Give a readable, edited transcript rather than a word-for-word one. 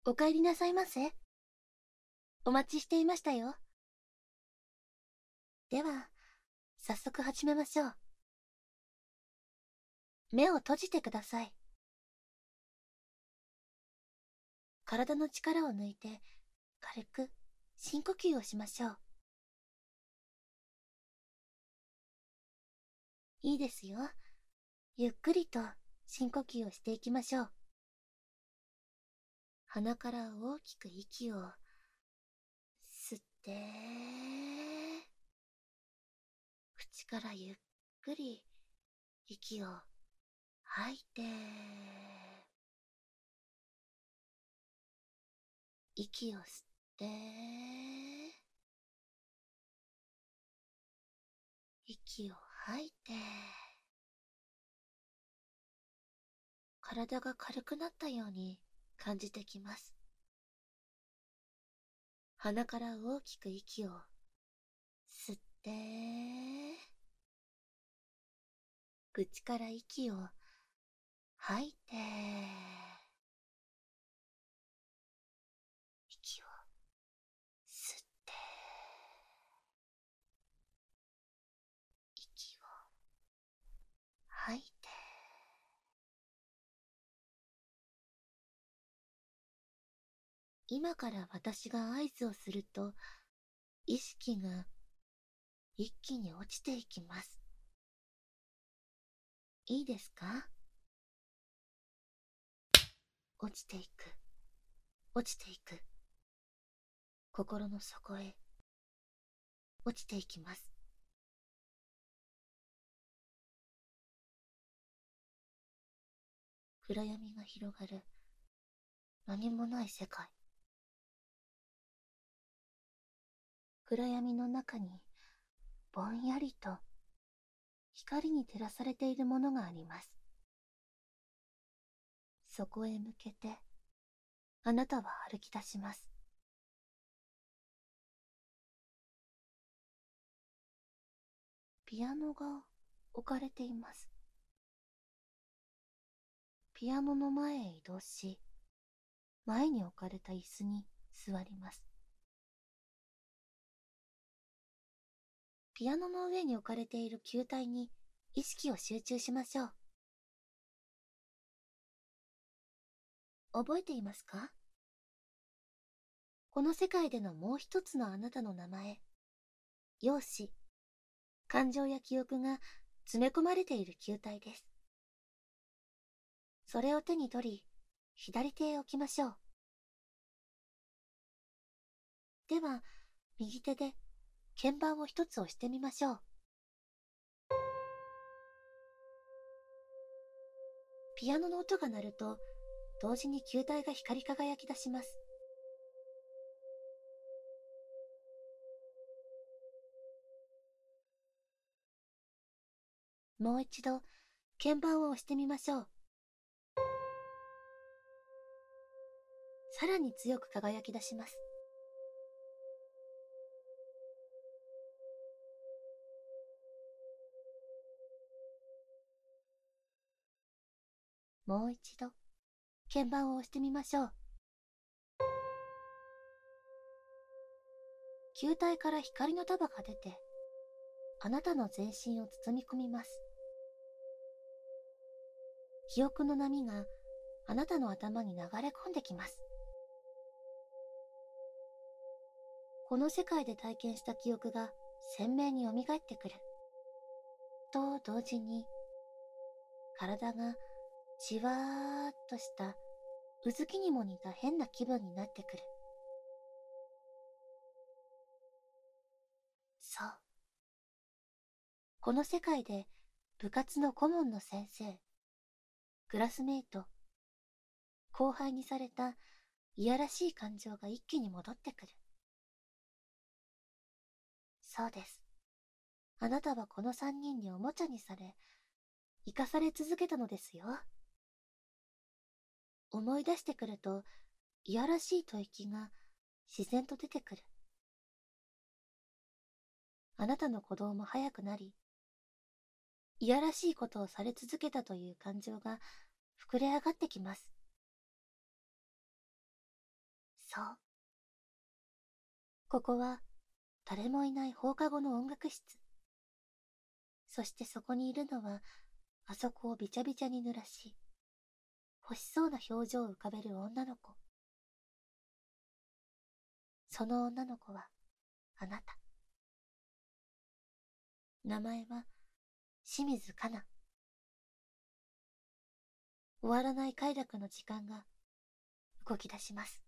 お帰りなさいませ。お待ちしていましたよ。では、早速始めましょう。目を閉じてください。体の力を抜いて、軽く深呼吸をしましょう。いいですよ。ゆっくりと深呼吸をしていきましょう。鼻から大きく息を吸って、口からゆっくり息を吐いて、息を吸って、息を吐いて、体が軽くなったように感じてきます。鼻から大きく息を吸って、口から息を吐いて、息を吸って、息を吐いて、今から私が合図をすると、意識が一気に落ちていきます。いいですか？落ちていく、落ちていく。心の底へ落ちていきます。暗闇が広がる何もない世界。暗闇の中にぼんやりと光に照らされているものがあります。そこへ向けてあなたは歩き出します。ピアノが置かれています。ピアノの前へ移動し、前に置かれた椅子に座ります。ピアノの上に置かれている球体に意識を集中しましょう。覚えていますか？この世界でのもう一つのあなたの名前、容姿、感情や記憶が詰め込まれている球体です。それを手に取り、左手へ置きましょう。では、右手で鍵盤を一つ押してみましょう。ピアノの音が鳴ると、同時に球体が光り輝き出します。もう一度、鍵盤を押してみましょう。さらに強く輝き出します。もう一度、鍵盤を押してみましょう。球体から光の束が出て、あなたの全身を包み込みます。記憶の波があなたの頭に流れ込んできます。この世界で体験した記憶が鮮明に蘇ってくる。と同時に、体がじわーっとしたうずきにも似た変な気分になってくる。そう。この世界で部活の顧問の先生、クラスメイト、後輩にされたいやらしい感情が一気に戻ってくる。そうです。あなたはこの三人におもちゃにされ、生かされ続けたのですよ。思い出してくると、いやらしい吐息が自然と出てくる。あなたの鼓動も速くなり、いやらしいことをされ続けたという感情が膨れ上がってきます。 そう。ここは誰もいない放課後の音楽室。そしてそこにいるのは、あそこをびちゃびちゃに濡らし、欲しそうな表情を浮かべる女の子。その女の子は、あなた。名前は、清水かな。終わらない快楽の時間が動き出します。